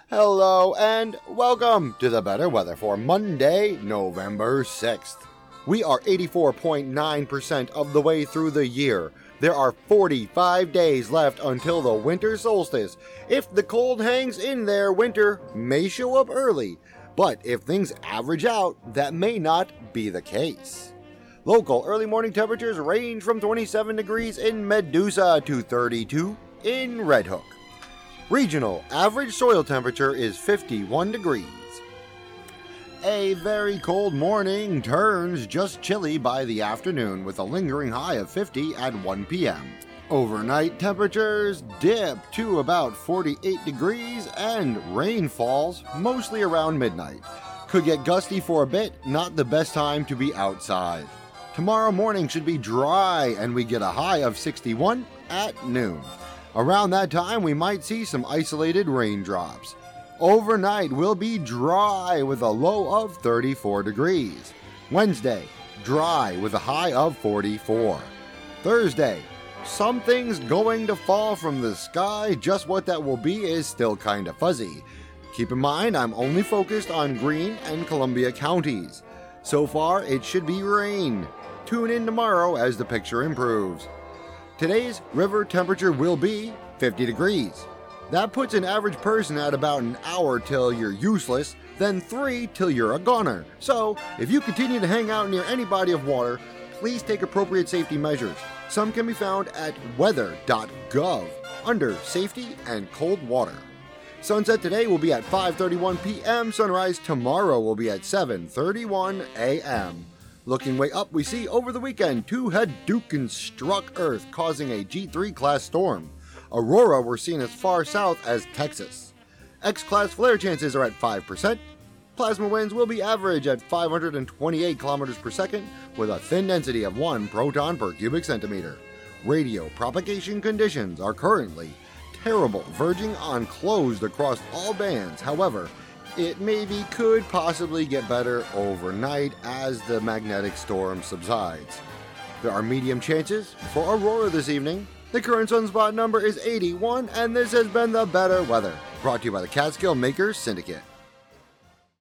Hello and welcome to the better weather for Monday, November 6th. We are 84.9% of the way through the year. There are 45 days left until the winter solstice. If the cold hangs in there, winter may show up early. But if things average out, that may not be the case. Local early morning temperatures range from 27 degrees in Medusa to 32 in Red Hook. Regional average soil temperature is 51 degrees. A very cold morning turns just chilly by the afternoon with a lingering high of 50 at 1 p.m. Overnight temperatures dip to about 48 degrees and rain falls mostly around midnight. Could get gusty for a bit, not the best time to be outside. Tomorrow morning should be dry and we get a high of 61 at noon. Around that time we might see some isolated raindrops. Overnight will be dry with a low of 34 degrees. Wednesday, dry with a high of 44. Thursday, something's going to fall from the sky. Just what that will be is still kinda fuzzy. Keep in mind, I'm only focused on Greene and Columbia counties. So far, it should be rain. Tune in tomorrow as the picture improves. Today's river temperature will be 50 degrees. That puts an average person at about an hour till you're useless, then 3 till you're a goner. So, if you continue to hang out near any body of water, please take appropriate safety measures. Some can be found at weather.gov under Safety and Cold Water. Sunset today will be at 5:31 p.m. Sunrise tomorrow will be at 7:31 a.m. Looking way up, we see over the weekend 2 Hadouken struck Earth, causing a G3 class storm. Aurora were seen as far south as Texas. X-class flare chances are at 5%. Plasma winds will be average at 528 kilometers per second with a thin density of 1 proton per cubic centimeter. Radio propagation conditions are currently terrible, verging on closed across all bands. However, it could possibly get better overnight as the magnetic storm subsides. There are medium chances for Aurora this evening. The current sunspot number is 81, and this has been the better weather, brought to you by the Catskill Makers Syndicate.